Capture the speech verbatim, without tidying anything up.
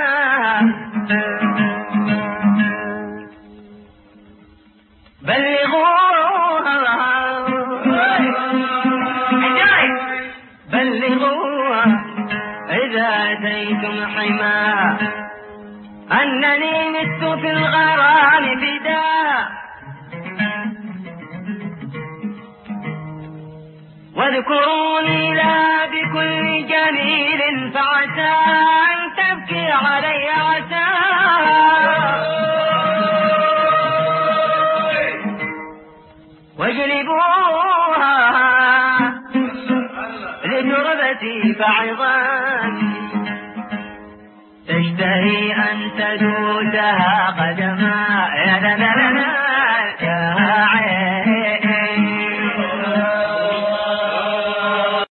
بلغوها إذا أتيتم حما أنني مت في الغرام فداء، واذكروني لا بكل جميل فعسى أن تبكي علي عسى، واجلبوها لتربتي فعظاتي تشتهي أن تدوسها قدما.